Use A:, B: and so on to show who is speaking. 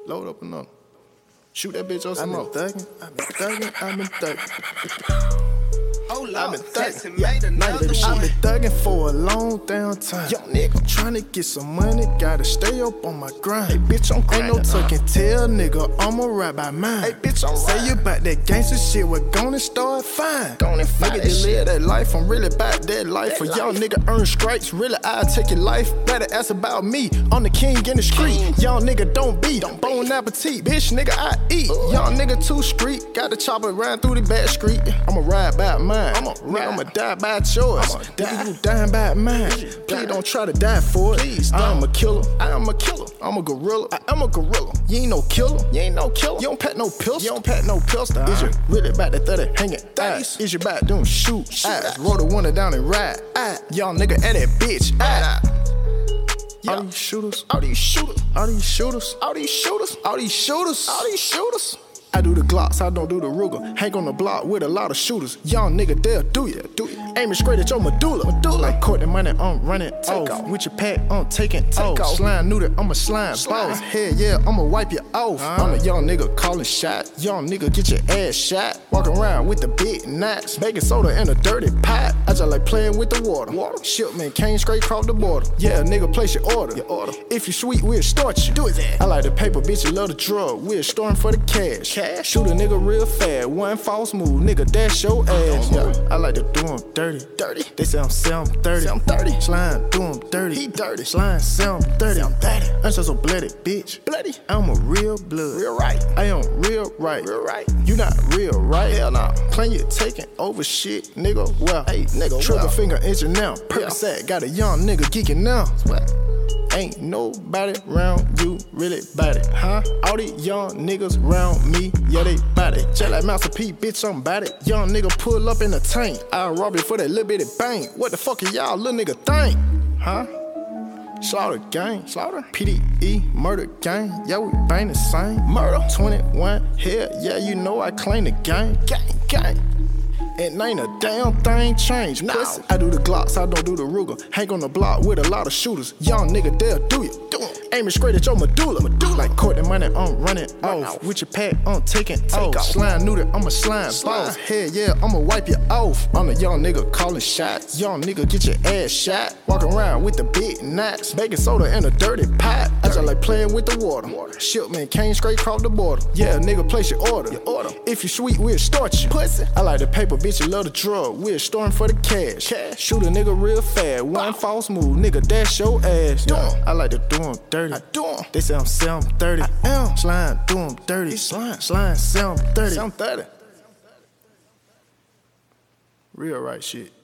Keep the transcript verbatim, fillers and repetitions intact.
A: Load up another. Shoot that bitch on some
B: I've
A: more.
B: been thuggin', I've been thuggin', I've been thuggin'.
C: Oh Lord,
B: I've been thuggin',
C: yeah,
B: I've been thuggin' for a long damn time.
A: Young nigga,
B: tryna get some money, gotta stay up on my grind.
A: Hey, bitch, I'm
B: Ain't no
A: grinding,
B: tuck and tell, nigga, I'ma ride by mine.
A: Hey, bitch, I'm
B: Say
A: riding.
B: you bout that gangsta shit, we're gonna start fine.
A: Gonna find
B: Nigga,
A: that
B: just
A: shit.
B: live that life, I'm really about that life.
A: That
B: For y'all
A: life.
B: nigga earn stripes, really I'll take your life. Better ask about me, I'm the king in the street.
A: King.
B: Y'all nigga don't be,
A: Don't
B: bon
A: be.
B: appetit, bitch nigga I eat.
A: Ooh.
B: Y'all nigga too street, got the chopper riding through the back street. I'ma ride by mine,
A: I'ma
B: nigga,
A: ride.
B: I'ma die by choice.
A: I'ma
B: Nigga,
A: die.
B: you dying by mine.
A: Please
B: Please
A: die.
B: don't try to die for it.
A: Please
B: I'm
A: don't.
B: a killer,
A: I am a killer.
B: I'm a gorilla.
A: I am a gorilla.
B: You ain't no killer.
A: You ain't no killer.
B: You don't pack no pills.
A: You don't pack no pistol.
B: Is you really about that thirty hanging
A: Thirties.
B: eyes? Is you about them shoot
A: Shoot
B: eyes?
A: eyes.
B: Roll the window down and ride.
A: Aye.
B: Y'all nigga at that bitch. Aye.
A: Yeah.
B: All these shooters,
A: All these shooters.
B: all these shooters,
A: All these shooters.
B: all these shooters.
A: All these shooters.
B: I do the Glocks, I don't do the Ruger. Hang on the block with a lot of shooters. Young nigga, they'll do ya, do ya. Aiming straight at your medulla. medulla. Like court the money, I'm running off.
A: off.
B: With your pack, I'm taking off.
A: off.
B: Slime knew that I'm a slime,
A: Slime.
B: boss. Hell yeah, I'ma wipe you off.
A: Uh-huh.
B: I'm a young nigga calling shot. Young nigga, get your ass shot. Walking around with the big knots. Baking soda in a dirty pot. I just like playing with the water.
A: Water.
B: Shipment came straight across the border. Yeah, nigga, place your order.
A: Your order.
B: If you sweet, we'll start you.
A: Do his ass.
B: I like the paper, bitch, you love the drug. We're starting for the cash.
A: Cash.
B: Shoot a nigga real fast. One false move, nigga, dash your ass.
A: Don't
B: Yeah,
A: move.
B: I like to do 'em dirty.
A: Dirty.
B: They say I'm seven thirty.
A: Say I'm thirty.
B: Slime, do 'em dirty.
A: He dirty.
B: Slime, seven thirty.
A: Say I'm thirty.
B: I'm just so bloody, bitch.
A: Bloody.
B: I'm a real blood.
A: Real right.
B: I am real right.
A: Real right.
B: You not real right.
A: Hell nah.
B: Claim you taking over shit, nigga. Well,
A: Hey, nigga,
B: Triple
A: well.
B: finger engine now. Percocet got a young nigga geeking now.
A: What?
B: Ain't nobody round you really bout it, huh? All these young niggas round me, yeah, they bout it. Just like Master P, bitch, I'm bout it. Young nigga pull up in the tank. I'll rob it for that little bitty bang. What the fuck are y'all little nigga think? Huh? Slaughter gang, slaughter. P D E, murder gang, yeah, we bang the same. Murder. twenty-one, hell yeah, you know I claim the gang. Gang, gang. And ain't a damn thing changed.
A: No.
B: Pussy. I do the Glocks, I don't do the Ruger. Hang on the block with a lot of shooters. Young nigga, they'll do you.
A: Do 'em.
B: Aiming straight at your medulla. medulla. Like court the money, I'm running
A: Run
B: off.
A: off.
B: With your pack, I'm taking off.
A: off.
B: Slime knew that I'm a slime,
A: Slime.
B: boss. Hell yeah, I'ma wipe you off. I'm a young nigga calling shots. Young nigga, get your ass shot. Walking around with the big knots. Baking soda in a dirty pot. I just like playing with the water.
A: Water.
B: Shipment came straight across the border. Yeah, nigga, place your order.
A: Your order.
B: If you sweet, we'll start you.
A: Pussy.
B: I like the paper, bitch, you love the drug. We're starting for the cash.
A: Cash.
B: Shoot a nigga real fast. One false move, nigga, dash your ass.
A: Do
B: Yeah.
A: 'em.
B: I like to do 'em dirty.
A: I do 'em.
B: They say I'm seven thirty.
A: I am.
B: Slime, do 'em dirty.
A: He's slime.
B: Slime, seven thirty.
A: seven thirty.
B: Real right shit.